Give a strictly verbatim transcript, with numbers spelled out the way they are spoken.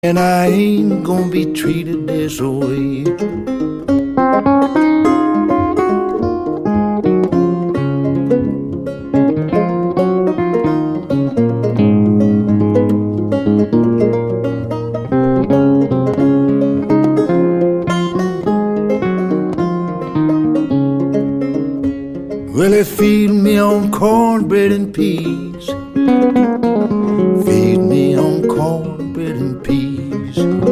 And I ain't gonna be treated this way. Well, they feed me on cornbread and peas. Feed me on cornbread and peas.